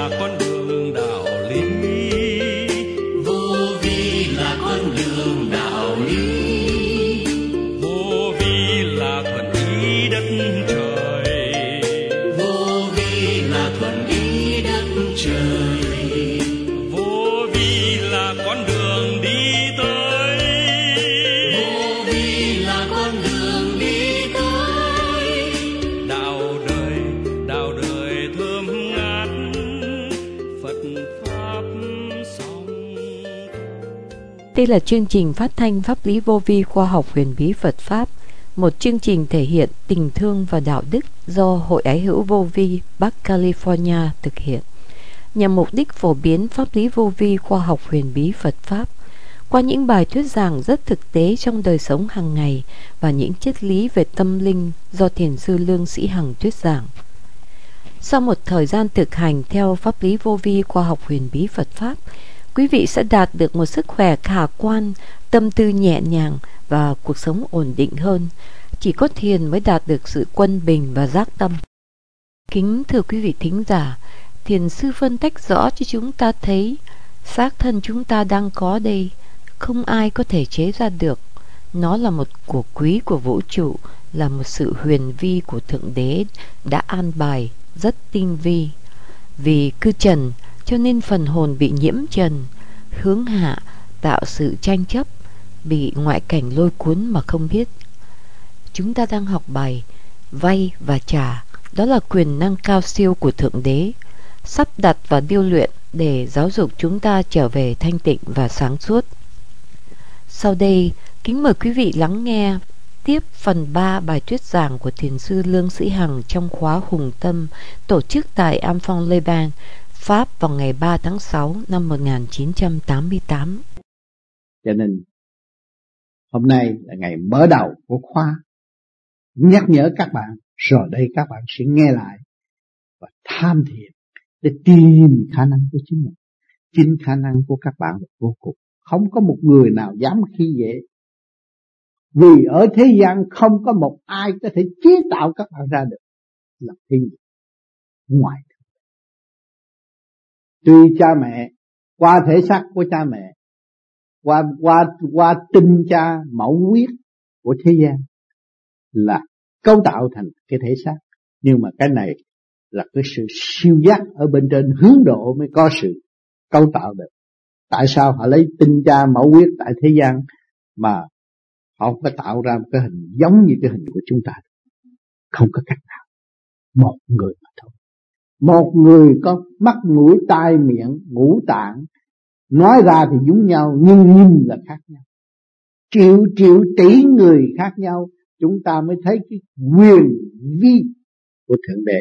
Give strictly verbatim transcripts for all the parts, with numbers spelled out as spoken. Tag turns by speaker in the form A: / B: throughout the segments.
A: là con đường đạo lý,
B: vô vi là con đường đạo lý,
A: vô vi là thuận ý đất trời,
B: vô vi là thuận ý đất trời,
A: vô vi là con đường đi tới,
B: vô vi là con đường đi tới,
A: đạo đời, đạo đời thơm ngát, Phật pháp song.
C: Đây là chương trình phát thanh pháp lý vô vi khoa học huyền bí Phật Pháp, một chương trình thể hiện tình thương và đạo đức do Hội Ái hữu Vô vi Bắc California thực hiện, nhằm mục đích phổ biến pháp lý vô vi khoa học huyền bí Phật Pháp qua những bài thuyết giảng rất thực tế trong đời sống hàng ngày và những triết lý về tâm linh do Thiền sư Lương Sĩ Hằng thuyết giảng. Sau một thời gian thực hành theo pháp lý vô vi khoa học huyền bí Phật Pháp, quý vị sẽ đạt được một sức khỏe khả quan, tâm tư nhẹ nhàng và cuộc sống ổn định hơn. Chỉ có thiền mới đạt được sự quân bình và giác tâm. Kính thưa quý vị thính giả, Thiền sư phân tách rõ cho chúng ta thấy xác thân chúng ta đang có đây, không ai có thể chế ra được. Nó là một của quý của vũ trụ, là một sự huyền vi của Thượng Đế đã an bài rất tinh vi. Vì cư trần cho nên phần hồn bị nhiễm trần, hướng hạ, tạo sự tranh chấp, bị ngoại cảnh lôi cuốn mà không biết. Chúng ta đang học bài vay và trả, đó là quyền năng cao siêu của Thượng Đế, sắp đặt và điêu luyện để giáo dục chúng ta trở về thanh tịnh và sáng suốt. Sau đây, kính mời quý vị lắng nghe tiếp phần ba bài thuyết giảng của Thiền sư Lương Sĩ Hằng trong khóa Hùng Tâm tổ chức tại Amphoe-Liban, Pháp vào ngày ba tháng sáu năm một nghìn chín trăm tám mươi tám.
D: Cho nên hôm nay là ngày mở đầu của khóa, nhắc nhở các bạn, rồi đây các bạn sẽ nghe lại và tham thiền để tìm khả năng của chính mình. Chính khả năng của các bạn là vô cùng, không có một người nào dám khi dễ. Vì ở thế gian không có một ai có thể chế tạo các bạn ra được. Là thế gì? Ngoài tuy cha mẹ, qua thể xác của cha mẹ, qua qua qua tinh cha mẫu huyết của thế gian là cấu tạo thành cái thể xác, nhưng mà cái này là cái sự siêu giác ở bên trên hướng độ mới có sự cấu tạo được. Tại sao họ lấy tinh cha mẫu huyết tại thế gian mà họ không có tạo ra một cái hình giống như cái hình của chúng ta? Không có cách nào. Một người mà thôi. Một người có mắt mũi tai miệng ngũ tạng, nói ra thì giống nhau nhưng nhìn là khác nhau. Triệu triệu tỷ người khác nhau, chúng ta mới thấy cái quyền vi của Thượng Đế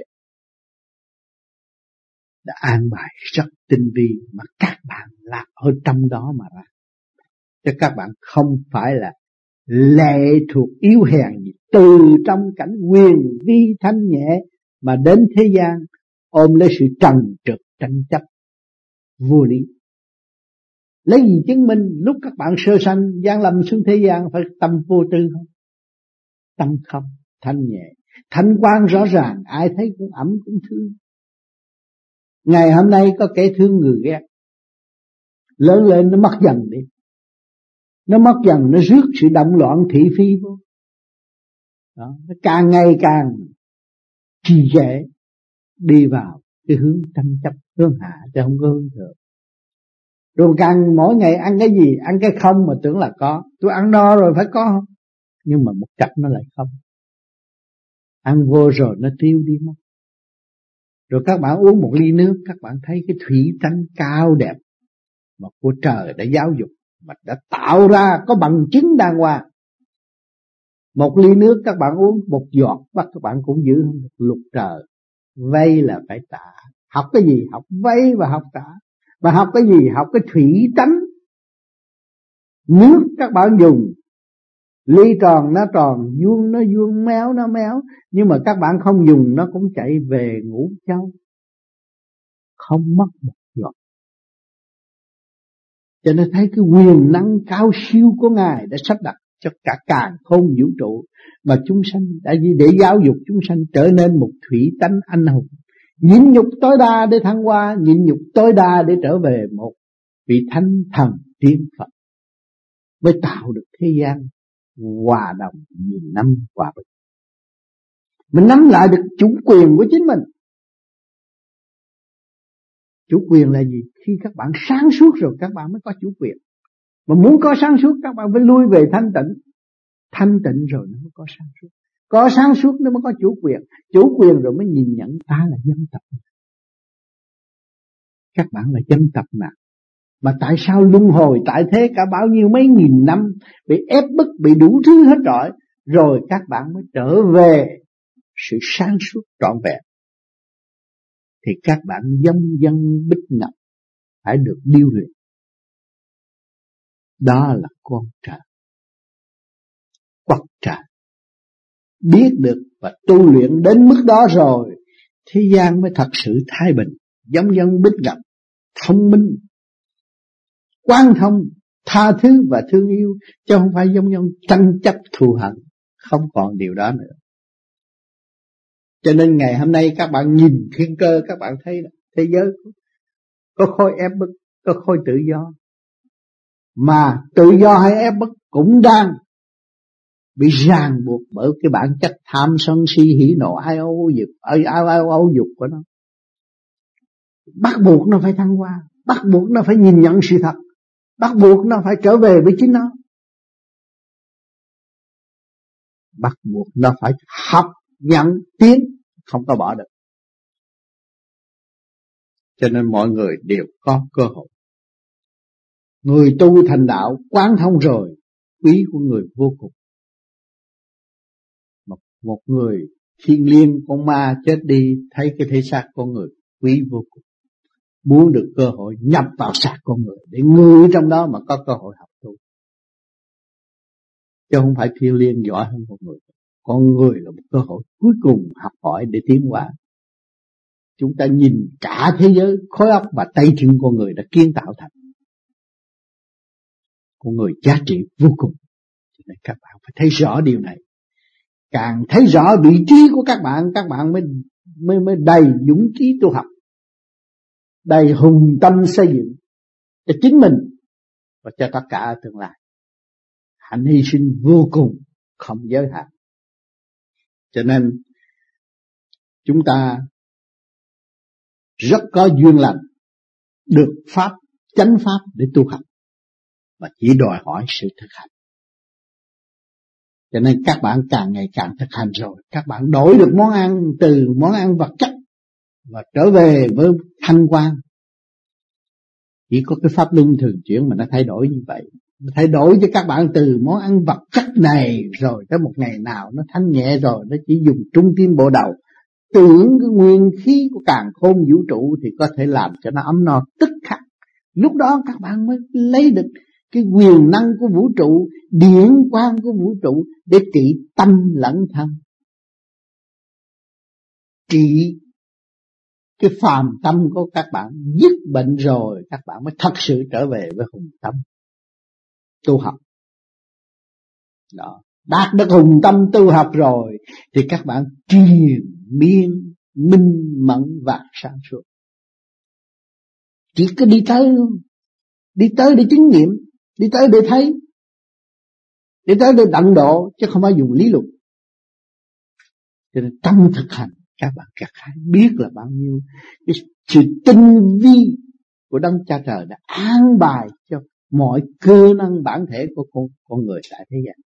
D: đã an bài rất tinh vi mà các bạn là ở trong đó mà ra. Chứ các bạn không phải là lệ thuộc yếu hèn gì, từ trong cảnh quyền vi thanh nhẹ mà đến thế gian ôm lấy sự trần trượt tranh chấp vô lý. Lấy gì chứng minh lúc các bạn sơ sanh giáng lâm xuống thế gian phải tâm vô tư không? Tâm không, thanh nhẹ, thanh quan rõ ràng, ai thấy cũng ấm cũng thương. Ngày hôm nay có kẻ thương người ghét, lớn lên nó mất dần đi, nó mất dần, nó rước sự động loạn thị phi vô. Đó, nó càng ngày càng trì trệ, đi vào cái hướng tranh chấp, hướng hạ chứ không có hướng thượng. Rồi càng mỗi ngày ăn cái gì, ăn cái không mà tưởng là có. Tôi ăn no rồi phải có không? Nhưng mà một chập nó lại không. Ăn vô rồi nó tiêu đi mất. Rồi các bạn uống một ly nước, các bạn thấy cái thủy tánh cao đẹp mà của trời đã giáo dục, mà đã tạo ra có bằng chứng đàng hoàng. Một ly nước các bạn uống một giọt, bắt các bạn cũng giữ không được luật trời. Vay là phải trả. Học cái gì? Học vay và học trả. Mà học cái gì? Học cái thủy tánh. Nước các bạn dùng, ly tròn nó tròn, vuông nó vuông, méo nó méo, nhưng mà các bạn không dùng nó cũng chạy về Ngũ Châu, không mất một giọt. Cho nên thấy cái quyền năng cao siêu của Ngài đã sắp đặt cho cả càn khôn vũ trụ, mà chúng sanh đã để giáo dục chúng sanh trở nên một thủy tánh anh hùng, nhịn nhục tối đa để thăng hoa, nhịn nhục tối đa để trở về một vị thánh thần tiên Phật, mới tạo được thế gian hòa đồng nghìn năm hòa bình. Mình nắm lại được chủ quyền của chính mình. Chủ quyền là gì? Khi các bạn sáng suốt rồi các bạn mới có chủ quyền. Mà muốn có sáng suốt các bạn phải lui về thanh tịnh. Thanh tịnh rồi nó mới có sáng suốt. Có sáng suốt nó mới có chủ quyền. Chủ quyền rồi mới nhìn nhận ta là dân tộc. Các bạn là dân tộc nào? Mà tại sao luân hồi tại thế cả bao nhiêu mấy nghìn năm, bị ép bức, bị đủ thứ hết rồi, rồi các bạn mới trở về sự sáng suốt trọn vẹn. Thì các bạn dâm dân bích ngọc phải được điêu luyện. Đó là con trời, quật trời. Biết được và tu luyện đến mức đó rồi, thế gian mới thật sự thái bình. Dâm dân bích ngọc, thông minh, quan thông, tha thứ và thương yêu, chứ không phải giống như tranh chấp thù hận. Không còn điều đó nữa. Cho nên ngày hôm nay các bạn nhìn thiên cơ, các bạn thấy là thế giới có khối ép bức, có khối tự do. Mà tự do hay ép bức cũng đang bị ràng buộc bởi cái bản chất tham sân si hỉ nộ ai âu dục, ai ai ai âu dục của nó. Bắt buộc nó phải thăng hoa, bắt buộc nó phải nhìn nhận sự thật, bắt buộc nó phải trở về với chính nó, bắt buộc nó phải học nhận tiến, không có bỏ được. Cho nên mọi người đều có cơ hội. Người tu thành đạo quán thông rồi, quý của người vô cùng. Một, một người thiên liêng con ma chết đi, thấy cái thể xác con người quý vô cùng. Muốn được cơ hội nhập vào xác con người, để người trong đó mà có cơ hội học tu. Chứ không phải thiên liêng giỏi hơn con người. Con người là một cơ hội cuối cùng học hỏi để tiến hóa. Chúng ta nhìn cả thế giới, khối óc và tay chân con người đã kiến tạo thành. Con người giá trị vô cùng. Cho nên các bạn phải thấy rõ điều này. Càng thấy rõ vị trí của các bạn, các bạn mới, mới, mới đầy dũng khí tu học, đầy hùng tâm xây dựng cho chính mình và cho tất cả ở tương lai. Hạnh hy sinh vô cùng, không giới hạn. Cho nên chúng ta rất có duyên lành được pháp, chánh pháp để tu học, và chỉ đòi hỏi sự thực hành. Cho nên các bạn càng ngày càng thực hành rồi, các bạn đổi được món ăn từ món ăn vật chất và trở về với thanh quan. Chỉ có cái pháp luân thường chuyển mà nó thay đổi như vậy. Nó thay đổi cho các bạn từ món ăn vật chất này, rồi tới một ngày nào nó thanh nhẹ rồi, nó chỉ dùng trung tim bộ đầu, tưởng cái nguyên khí của càn khôn vũ trụ thì có thể làm cho nó ấm no tức khắc. Lúc đó các bạn mới lấy được cái quyền năng của vũ trụ, điển quang của vũ trụ để trị tâm lẫn thân. Trị cái phàm tâm của các bạn, dứt bệnh rồi các bạn mới thật sự trở về với hùng tâm tu học. Đó, đạt được hùng tâm tu học rồi thì các bạn triền miên minh mẫn và sáng suốt. Chỉ có đi tới luôn, đi tới để chứng nghiệm, đi tới để thấy, đi tới để đặng độ, chứ không phải dùng lý luận. Cho nên trong thực hành các bạn các hãy biết là bao nhiêu cái sự tinh vi của Đấng Cha Trời đã an bài cho mọi cơ năng bản thể của con, con người tại thế gian.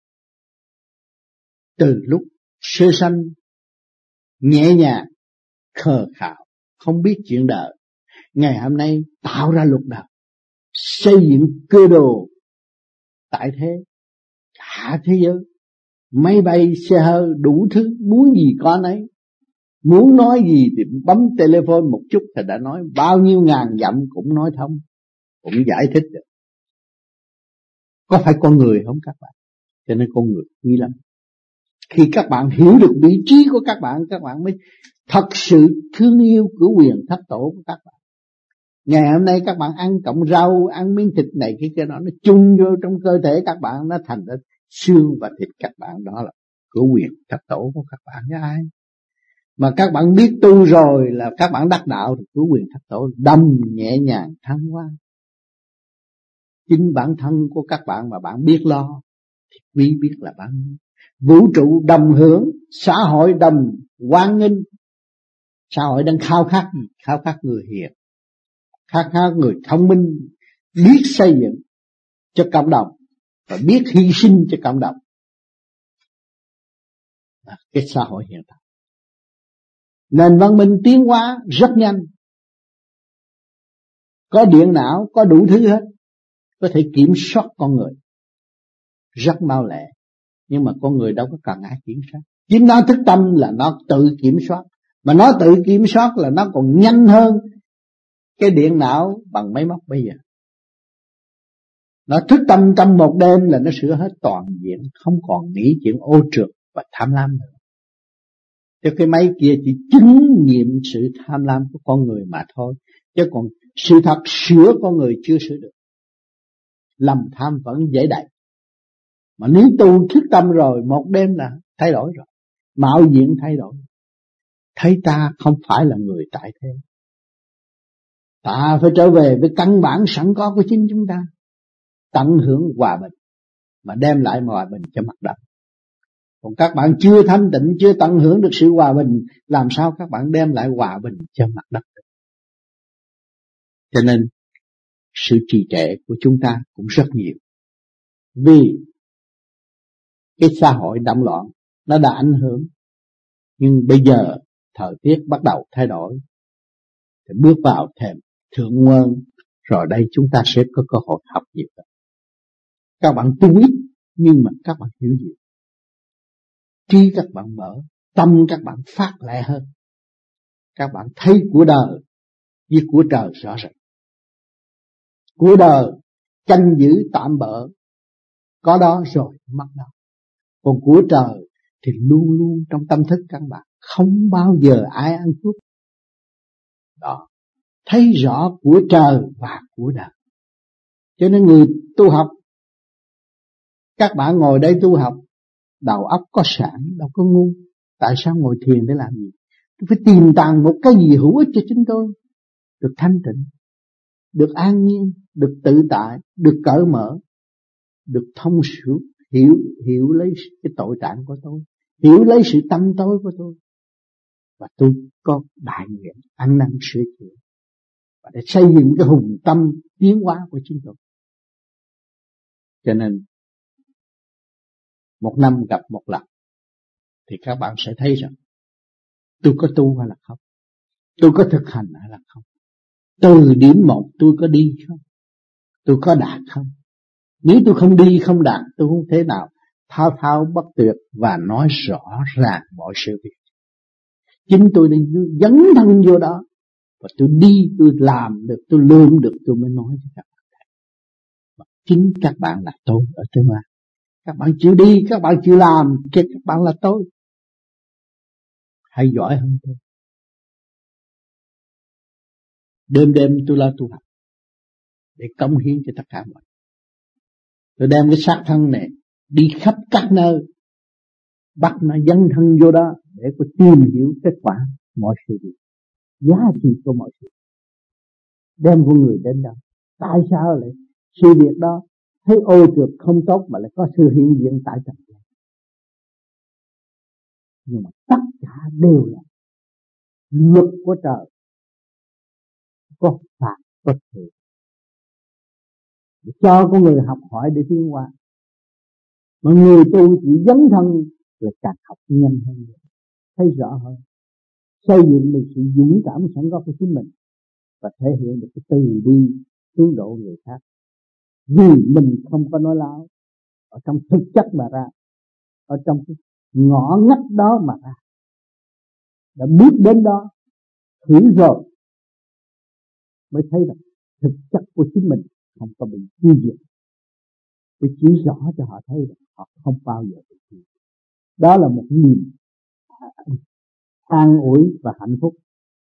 D: Từ lúc sơ sanh nhẹ nhàng, khờ khạo, không biết chuyện đời, ngày hôm nay tạo ra luật đạo, xây dựng cơ đồ tại thế, cả thế giới, máy bay, xe hơi, đủ thứ, muốn gì có nấy. Muốn nói gì thì bấm telephone một chút thì đã nói, bao nhiêu ngàn dặm cũng nói thông, cũng giải thích được. Có phải con người không các bạn? Cho nên con người quý lắm. Khi các bạn hiểu được vị trí của các bạn, các bạn mới thật sự thương yêu cửu quyền thất tổ của các bạn. Ngày hôm nay các bạn ăn cọng rau, ăn miếng thịt này cái kia đó, nó chung vô trong cơ thể các bạn, nó thành ra xương và thịt các bạn. Đó là cửu quyền thất tổ của các bạn với ai? Mà các bạn biết tu rồi là các bạn đắc đạo thì cứu quyền thất tổ, đâm nhẹ nhàng thăng hoa. Chính bản thân của các bạn mà bạn biết lo thì quý biết là bao nhiêu. Vũ trụ đồng hưởng, xã hội đồng hoan nghênh. Xã hội đang khao khát gì? Khao khát người hiền, khao khát người thông minh, biết xây dựng cho cộng đồng và biết hy sinh cho cộng đồng. À, cái xã hội hiện tại nền văn minh tiến hóa rất nhanh, có điện não, có đủ thứ hết, có thể kiểm soát con người rất mau lẹ. Nhưng mà con người đâu có cần ai kiểm soát, chính nó thức tâm là nó tự kiểm soát. Mà nó tự kiểm soát là nó còn nhanh hơn cái điện não bằng máy móc bây giờ. Nó thức tâm trong một đêm là nó sửa hết toàn diện, không còn nghĩ chuyện ô trượt và tham lam nữa. Chứ cái máy kia chỉ chứng nghiệm sự tham lam của con người mà thôi. Chứ còn sự thật sửa con người chưa sửa được. Lầm tham vẫn dễ đẩy. Mà nếu tu thức tâm rồi, một đêm là thay đổi rồi. Mạo diện thay đổi. Thấy ta không phải là người tại thế. Ta phải trở về với căn bản sẵn có của chính chúng ta. Tận hưởng hòa bình mà đem lại hòa bình cho mặt đất. Còn các bạn chưa thanh tịnh, chưa tận hưởng được sự hòa bình, làm sao các bạn đem lại hòa bình cho mặt đất được? Cho nên sự trì trệ của chúng ta cũng rất nhiều. Vì cái xã hội động loạn nó đã ảnh hưởng. Nhưng bây giờ thời tiết bắt đầu thay đổi, thì bước vào thềm thượng nguồn, rồi đây chúng ta sẽ có cơ hội học nhiều hơn. Các bạn tu ít nhưng mà các bạn hiểu nhiều. Trí các bạn mở, tâm các bạn phát lẹ hơn. Các bạn thấy của đời với của trời rõ ràng. Của đời canh giữ tạm bợ, có đó rồi mất đó. Còn của trời thì luôn luôn trong tâm thức các bạn, không bao giờ ai ăn cướp. Đó, thấy rõ của trời và của đời. Cho nên người tu học, các bạn ngồi đây tu học, đầu óc có sẵn, đâu có ngu. Tại sao ngồi thiền để làm gì? Tôi phải tìm tàng một cái gì hữu ích cho chính tôi. Được thanh tịnh, được an nhiên, được tự tại, được cởi mở, được thông suốt, hiểu, hiểu lấy cái tội trạng của tôi, hiểu lấy sự tâm tối của tôi. Và tôi có đại nguyện ăn năn sửa chữa và để xây dựng cái hùng tâm tiến hóa của chính tôi. Cho nên một năm gặp một lần thì các bạn sẽ thấy rằng tôi có tu hay là không, tôi có thực hành hay là không, từ điểm một tôi có đi không, tôi có đạt không. Nếu tôi không đi không đạt, tôi không thể nào thao thao bất tuyệt và nói rõ ràng mọi sự việc. Chính tôi đã dấn thân vô đó, và tôi đi, tôi làm được, tôi lương được, tôi mới nói cho các bạn thấy. Và chính các bạn là tôi ở tương lai. Các bạn chịu đi, các bạn chịu làm, thì các bạn là tôi. Hay giỏi hơn tôi. Đêm đêm tôi là tu học để cống hiến cho tất cả mọi người. Tôi đem cái xác thân này đi khắp các nơi, bắt nó dấn thân vô đó để có tìm hiểu kết quả mọi sự việc, giá trị của mọi sự. Đem con người đến đâu? Tại sao lại sự việc đó thấy ô trượt không tốt mà lại có sự hiện diện tại trần gian? Nhưng mà tất cả đều là luật của trời, có phạt có thiện, để cho con người học hỏi để tiến hóa. Mà người tu chịu dấn thân là càng học nhanh hơn, thấy rõ hơn, xây dựng được sự dũng cảm sẵn có của chính mình và thể hiện được cái từ bi hướng độ người khác. Vì mình không có nói láo, ở trong thực chất mà ra, ở trong cái ngõ ngách đó mà ra, đã bước đến đó thử rồi mới thấy rằng thực chất của chính mình không có bị tiêu diệt. Phải chỉ rõ cho họ thấy rằng họ không bao giờ bị tiêu diệt. Đó là một niềm an ủi và hạnh phúc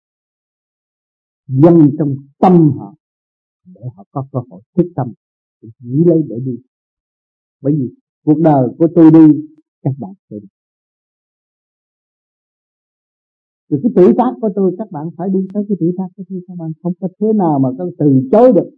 D: dâng trong tâm họ, để họ có cơ hội thức tâm nghĩ lấy để đi. Bởi vì cuộc đời của tôi đi, các bạn sẽ đi. Từ cái tuổi tác của tôi các bạn phải đi tới cái tuổi tác của tôi, các bạn không có thế nào mà có từ chối được.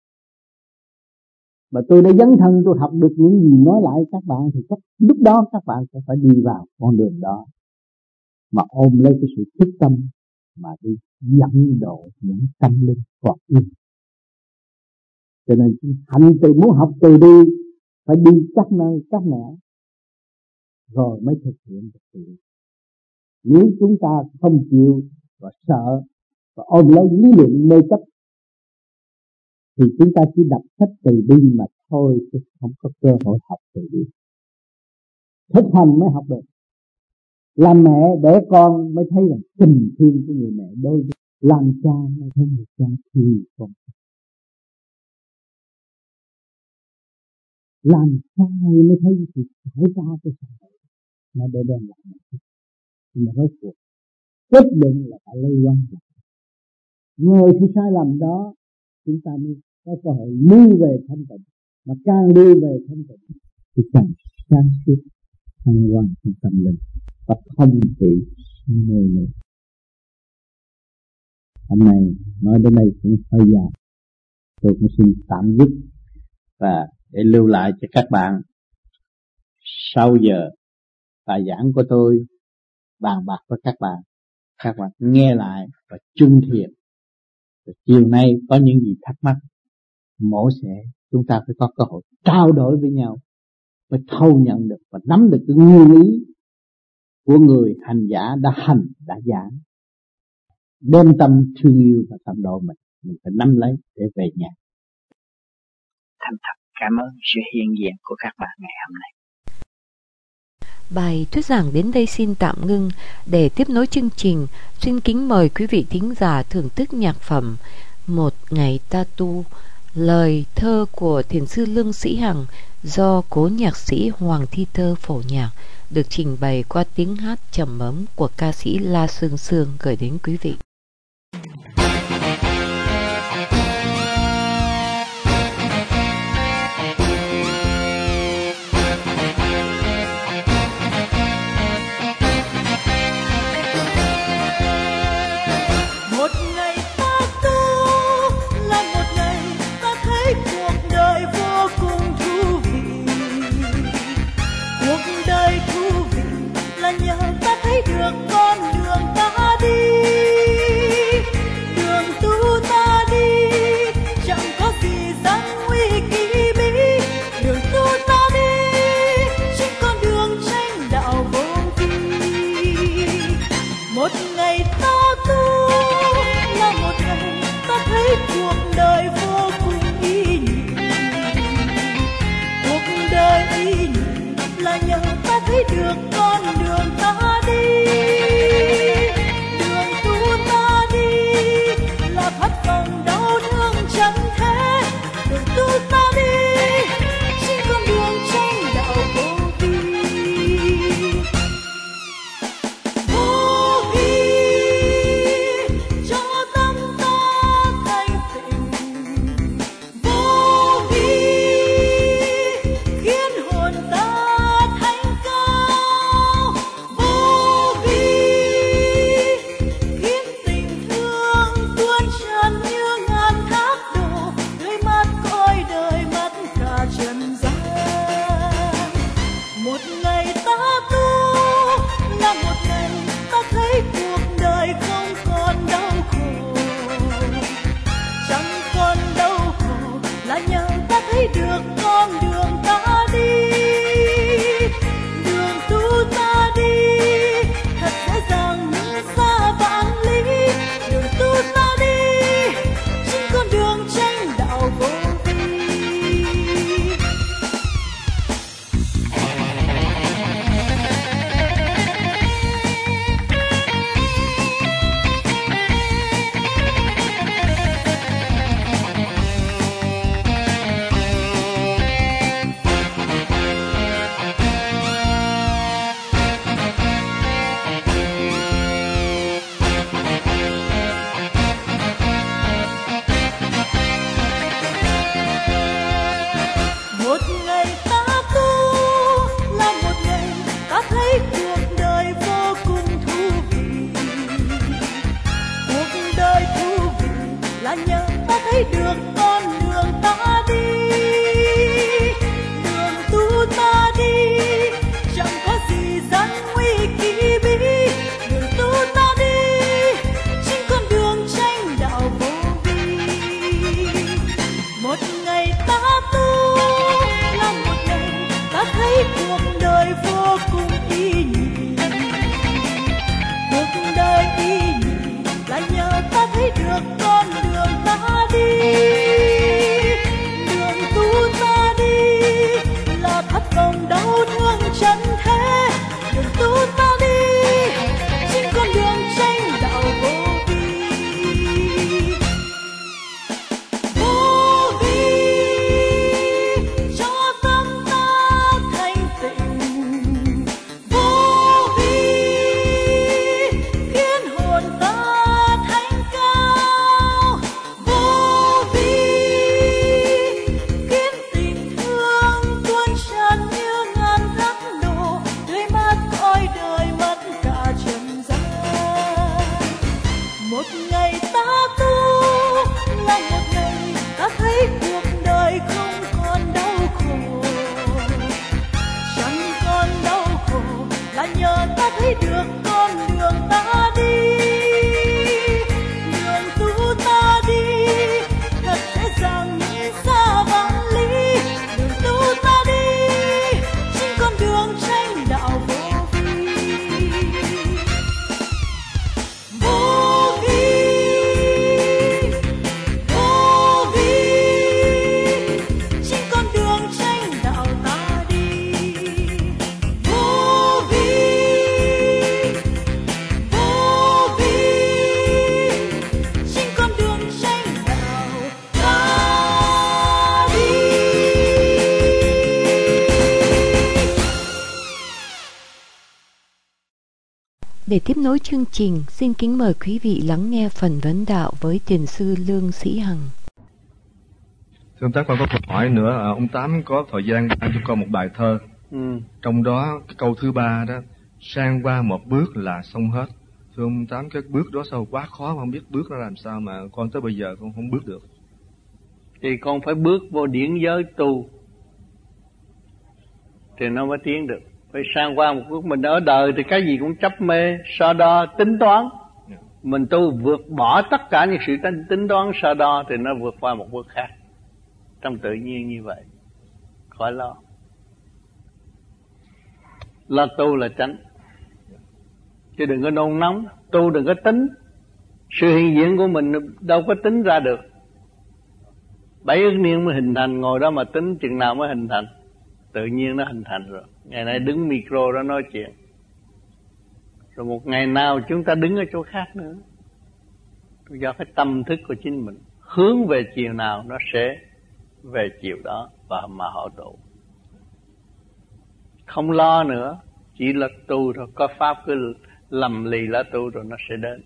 D: Mà tôi đã dấn thân, tôi học được những gì nói lại các bạn, thì chắc lúc đó các bạn sẽ phải đi vào con đường đó, mà ôm lấy cái sự thức tâm mà đi dẫn độ những tâm linh còn yêu. Cho nên hành từ muốn học từ đi phải đi các nơi các nẻo rồi mới thực hiện được sự. Nếu chúng ta không chịu và sợ và ôm lấy lý luận mê chấp thì chúng ta chỉ đọc sách từ bi mà thôi, chứ không có cơ hội học từ bi. Thực hành mới học được. Làm mẹ để con mới thấy rằng tình thương của người mẹ đối với làm cha mới thấy người cha thương con. Làm sai mới thấy sự xảy ra cái xã hội nó để đem lại một chút. Nhưng mà rốt cuộc kết luận là phải lấy quan trọng. Nhờ sự sai lầm đó chúng ta mới có cơ hội lui về thanh tịnh, mà càng đi về thanh tịnh thì càng sáng suốt thăng hoa trong tâm linh và không bị mê mê. Hôm nay nói đến đây cũng hơi dài, tôi cũng xin tạm dứt và để lưu lại cho các bạn sau giờ bài giảng của tôi bàn bạc với các bạn, các bạn nghe lại và chung thiện. Và chiều nay có những gì thắc mắc mỗi sẽ chúng ta phải có cơ hội trao đổi với nhau mới thâu nhận được và nắm được cái nguyên lý của người hành giả đã hành đã giảng, đem tâm thương yêu và tâm độ mình mình phải nắm lấy để về nhà.
E: Thành thật cảm ơn sự hiện diện của các bạn ngày hôm nay.
C: Bài thuyết giảng đến đây xin tạm ngưng. Để tiếp nối chương trình, xin kính mời quý vị thính giả thưởng thức nhạc phẩm Một Ngày Ta Tu, lời thơ của thiền sư Lương Sĩ Hằng do cố nhạc sĩ Hoàng Thi Thơ phổ nhạc, được trình bày qua tiếng hát trầm ấm của ca sĩ La Sương Sương gửi đến quý vị.
F: Nhờ ta thấy được con đường ta đi. là nhờ ta thấy được con đường ta đi. Đường tu ta đi chẳng có gì gian nguy kỳ bí. Đường tu ta đi trên con đường tranh đạo vô vi. Một ngày ta tu là một ngày ta thấy cuộc đời vô cùng ý nghĩa. Cuộc đời ý nghĩa là nhờ ta thấy được con đường ta đi. Đường tu ta đi là thất vọng đau thương chân thế. Đường tu ta đi trên con đường tranh đạo vô vi. Vô vi cho tâm ta thanh tịnh. Vô vi khiến hồn ta thanh cao. Vô vi khiến tình thương tuôn tràn như ngàn thác đổ, tươi mát cõi đời mất cả trần gian. Một ngày ta tu là một ngày ta thấy cuộc đời không còn đau khổ. Chẳng còn đau khổ là nhờ ta thấy được con đường ta đi. Đường tu ta đi thật dễ dàng nhìn xa vạn lý. Đường tu ta đi trên con đường tranh đạo vô vi. Vô vi, vô vi trên con đường tranh đạo ta đi. Vô vi, vô vi trên con đường tranh đạo ta đi.
C: Để tiếp nối chương trình, xin kính mời quý vị lắng nghe phần vấn đạo với Thiền sư Lương Sĩ Hằng.
G: Thưa ông Tám, con có câu hỏi nữa. À, ông Tám có thời gian ban cho con một bài thơ.
D: Ừ.
G: Trong đó cái câu thứ ba đó, sang qua một bước là xong hết. Thưa ông Tám, cái bước đó sao quá khó, không biết bước nó làm sao mà con tới bây giờ con không bước được.
H: Thì con phải bước vô điển giới tu thì nó mới tiến được. Phải sang qua một bước. Mình ở đời thì cái gì cũng chấp mê, so đo, tính toán. Mình tu vượt bỏ tất cả những sự tính, tính toán, so đo thì nó vượt qua một bước khác. Trong tự nhiên như vậy, khỏi lo. Lo tu là tránh, chứ đừng có nôn nóng. Tu đừng có tính. Sự hiện diện của mình đâu có tính ra được. Bảy ức niên mới hình thành, ngồi đó mà tính chừng nào mới hình thành. Tự nhiên nó hình thành rồi. Ngày nay đứng micro đó nói chuyện, rồi một ngày nào chúng ta đứng ở chỗ khác nữa. Do cái tâm thức của chính mình hướng về chiều nào, nó sẽ về chiều đó và mà họ tụ. Không lo nữa, chỉ là tu thôi. Có pháp cứ lầm lì lá tu rồi nó sẽ đến.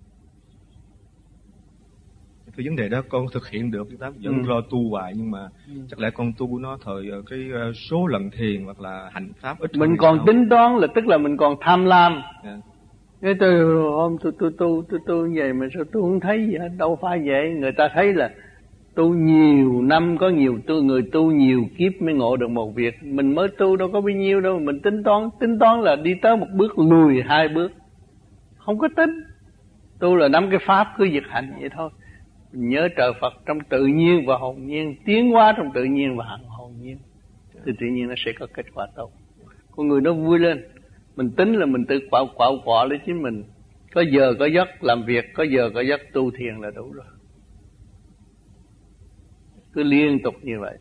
G: Cái vấn đề đó con thực hiện được, chúng ta vẫn ừ. lo tu hoài, nhưng mà ừ. chắc lẽ con tu nó thời cái số lần thiền hoặc là hành pháp ít.
H: Mình còn sao? Tính toán là tức là mình còn tham lam. Yeah. Cái tôi hôm tôi tôi tu tôi tu như vậy mà sao tôi không thấy gì hết, đâu phải vậy. Người ta thấy là tu nhiều năm, có nhiều tu người tu nhiều kiếp mới ngộ được một việc. Mình mới tu đâu có bao nhiêu đâu, mình tính toán, tính toán là đi tới một bước lùi hai bước. Không có tính. Tu là năm cái pháp cứ việc hành vậy thôi. Mình nhớ trời Phật trong tự nhiên và hồn nhiên, tiến hóa trong tự nhiên và hồn nhiên, thì tự nhiên nó sẽ có kết quả tốt. Con người nó vui lên. Mình tính là mình tự quạo quạo quọ lấy chính mình. Có giờ có giấc làm việc, có giờ có giấc tu thiền là đủ rồi. Cứ liên tục như vậy.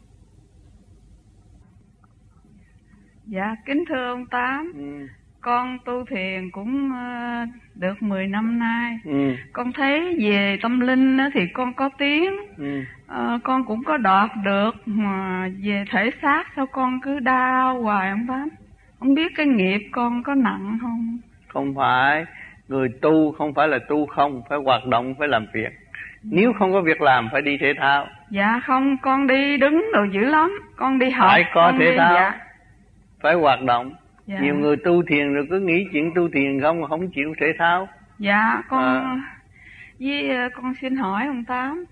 I: Dạ, kính thưa ông Tám. Ừ. Con tu thiền cũng được mười năm nay. Ừ. Con thấy về tâm linh thì con có tiếng. Ừ. À, con cũng có đoạt được. Mà về thể xác sao con cứ đau hoài ông Tám? Không biết cái nghiệp con có nặng không?
H: Không phải. Người tu không phải là tu không, phải hoạt động, phải làm việc. Nếu không có việc làm phải đi thể thao.
I: Dạ không, con đi đứng đồ dữ lắm. Con đi học.
H: Phải có thể
I: đi,
H: thao.
I: Dạ.
H: Phải hoạt động.
I: Dạ.
H: Nhiều người tu thiền rồi cứ nghĩ chuyện tu thiền không, không chịu thể thao.
I: Dạ con à. Với con xin hỏi ông Tám,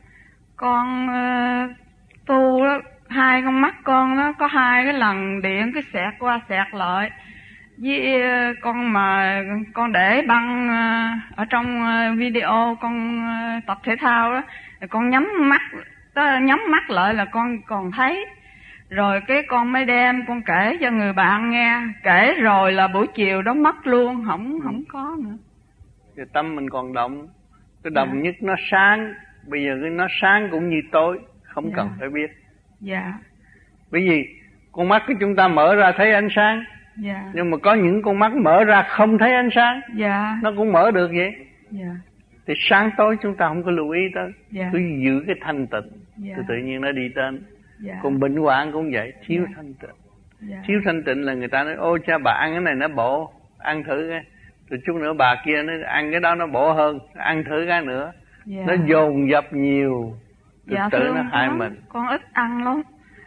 I: con uh, tu đó, hai con mắt con nó có hai cái lần điện cái xẹt qua xẹt lại. Với uh, con mà con để băng uh, ở trong uh, video con uh, tập thể thao đó, con nhắm mắt, đó, nhắm mắt lại là con còn thấy. Rồi cái con mới đem con kể cho người bạn nghe, kể rồi là buổi chiều đó mất luôn, không không có nữa.
H: Cái tâm mình còn động, cái đồng dạ. nhất nó sáng, bây giờ nó sáng cũng như tối, không dạ. cần phải biết.
I: Dạ.
H: Bởi vì con mắt của chúng ta mở ra thấy ánh sáng,
I: dạ.
H: nhưng mà có những con mắt mở ra không thấy ánh sáng,
I: dạ.
H: nó cũng mở được vậy.
I: Dạ.
H: Thì sáng tối chúng ta không có lưu ý tới,
I: dạ.
H: cứ giữ cái thanh tịnh,
I: dạ.
H: thì tự nhiên nó đi trên.
I: Dạ.
H: Còn bệnh hoạn cũng vậy, thiếu
I: dạ.
H: thanh tịnh.
I: Dạ.
H: Thiếu thanh tịnh là người ta nói, ôi cha bà ăn cái này nó bổ, ăn thử cái. Rồi chút nữa bà kia nó ăn cái đó nó bổ hơn, ăn thử cái nữa. Dạ. Nó dồn dập nhiều,
I: dạ,
H: tự nó hại mình.
I: Con ít ăn lắm.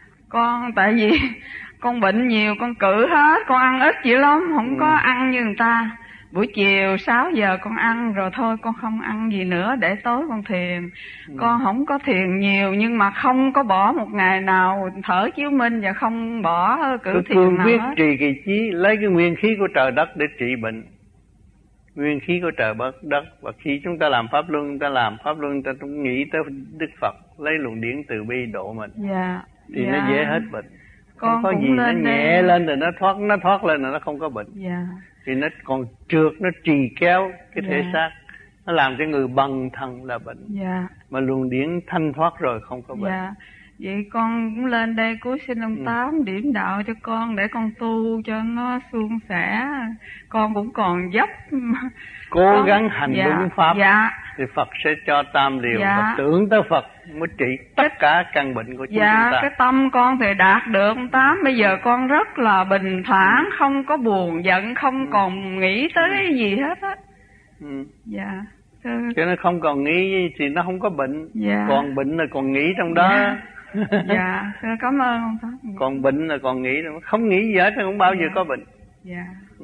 I: Con tại vì con bệnh nhiều, con cử hết, con ăn ít dữ lắm, không ừ. có ăn như người ta. Buổi chiều sáu giờ con ăn rồi thôi, con không ăn gì nữa để tối con thiền. Ừ. Con không có thiền nhiều nhưng mà không có bỏ một ngày nào thở chiếu minh và không bỏ cử
H: Tôi
I: thiền nào
H: biết
I: hết.
H: trì kỳ chí, lấy cái nguyên khí của trời đất để trị bệnh. Nguyên khí của trời đất, và khi chúng ta làm pháp luân, chúng ta làm pháp luân, chúng ta cũng nghĩ tới Đức Phật, lấy luồng điển từ bi độ mình.
I: Dạ.
H: Thì
I: dạ.
H: nó dễ hết bệnh.
I: Con
H: không có gì, nó nhẹ đây. Lên rồi nó thoát, nó thoát lên rồi nó không có bệnh.
I: Dạ.
H: Thì nó còn trượt, nó trì kéo cái thể
I: dạ.
H: xác, nó làm cho người bần thần là bệnh.
I: Dạ.
H: Mà luồng điển thanh thoát rồi không có bệnh.
I: Dạ. Vậy con cũng lên đây cúi xin ông ừ. Tám điểm đạo cho con để con tu cho nó suôn sẻ. Con cũng còn dấp.
H: Cố con... gắng hành
I: dạ.
H: đúng pháp
I: dạ.
H: thì Phật sẽ cho tam điều
I: dạ.
H: và tưởng tới Phật mới trị tất cái... cả căn bệnh của chúng
I: dạ,
H: ta.
I: Cái tâm con thì đạt được ông Tám. Bây giờ con rất là bình thản, không có buồn giận, không ừ. còn nghĩ tới cái gì hết á.
H: Ừ.
I: Dạ.
H: Cho nên không còn nghĩ thì nó không có bệnh.
I: Dạ.
H: Còn bệnh là còn nghĩ trong đó.
I: Dạ. Dạ, cảm ơn ông Tám.
H: Còn bệnh là còn nghĩ, không nghĩ gì hết, không bao
I: dạ.
H: giờ có bệnh.
I: Dạ.
H: Ừ.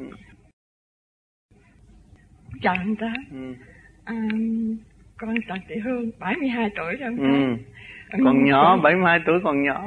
J: Chào ông Tám.
H: Ừ.
J: À, con Trần Thị Hương, bảy mươi hai tuổi rồi ông
H: ừ. Tám. Còn ừ, nhỏ, con... bảy mươi hai tuổi còn nhỏ.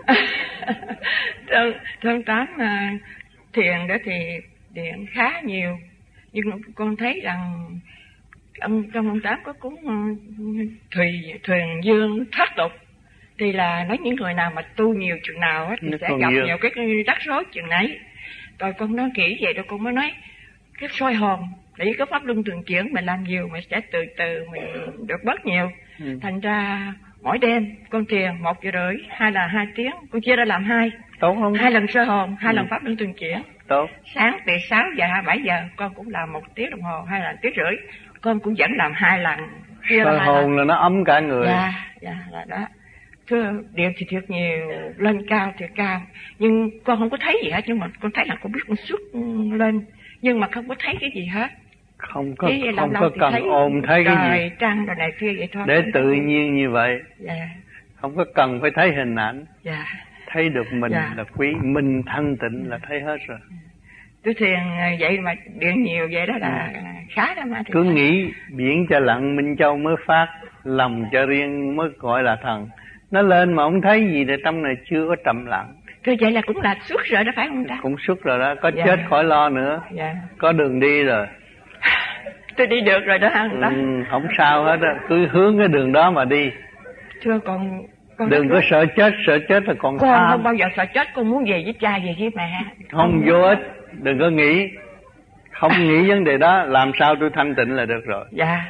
J: Thưa, thưa ông Tám, à, thiền đó thì điện khá nhiều, nhưng con thấy rằng ông trong ông Tám có cuốn Thùy Thuyền Dương Thoát Tục, thì là nói những người nào mà tu nhiều chừng nào á thì nó sẽ gặp nhiều, nhiều cái rắc rối chừng nấy. Rồi con nói kỹ vậy rồi con mới nói cái soi hồn, để có pháp luân thường chuyển mình làm nhiều mình sẽ từ từ mình được bớt nhiều. ừ. Thành ra mỗi đêm con thiền một giờ rưỡi hay là hai tiếng, con chia ra làm hai.
H: Tốt không?
J: Hai lần soi hồn, hai
H: ừ.
J: lần pháp luân thường chuyển.
H: Tốt.
J: Sáng từ sáu giờ hay bảy giờ con cũng làm một tiếng đồng hồ hay là tiếng rưỡi, con cũng vẫn làm hai lần.
H: Soi hồn lần. Là nó ấm cả người.
J: Dạ, dạ là đó. Thưa, điện thì thiệt nhiều, lên cao thiệt cao, nhưng con không có thấy gì hết, nhưng mà con thấy là con biết con xuất lên, nhưng mà không có thấy cái gì hết.
H: Không có, không có cần thấy ôm thấy cái
J: trời,
H: gì.
J: Trăng rồi này kia vậy thôi.
H: Để tự nhiên như vậy.
J: Dạ.
H: Không có cần phải thấy hình ảnh.
J: Dạ.
H: Thấy được mình dạ. là quý, mình thanh tịnh là thấy hết rồi.
J: Tôi thiền vậy mà điện nhiều vậy đó là ừ. khá đó mà.
H: Cứ nghĩ biển cho lặng Minh Châu mới phát, lòng cho riêng mới gọi là thần. Nó lên mà không thấy gì thì trong này chưa có trầm lặng.
J: Thôi vậy là cũng là xuất rồi đó phải không ta?
H: Cũng xuất rồi đó, có
J: dạ.
H: chết khỏi lo nữa.
J: Dạ.
H: Có đường đi rồi.
J: Tôi đi được rồi đó anh.
H: Ừ, không sao hết á, cứ hướng cái đường đó mà đi.
J: Thưa con, con
H: đừng có sợ chết, sợ chết là còn
J: con
H: tham.
J: không bao giờ sợ chết, con muốn về với cha về với mẹ.
H: Không vô ích, đừng có nghĩ. Không nghĩ vấn đề đó, làm sao tôi thanh tịnh là được rồi.
J: Dạ.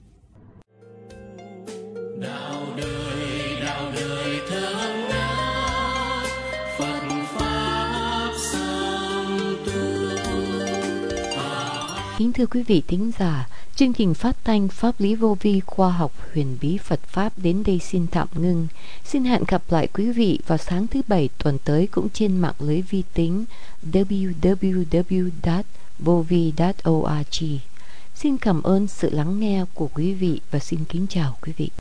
B: Đạo đời, đạo đời thương ngát, Phật pháp song tu.
C: Kính thưa quý vị thính giả, chương trình phát thanh Pháp lý vô vi khoa học huyền bí Phật Pháp đến đây xin tạm ngưng. Xin hẹn gặp lại quý vị vào sáng thứ Bảy tuần tới cũng trên mạng lưới vi tính w w w chấm vovi chấm org. Xin cảm ơn sự lắng nghe của quý vị và xin kính chào quý vị.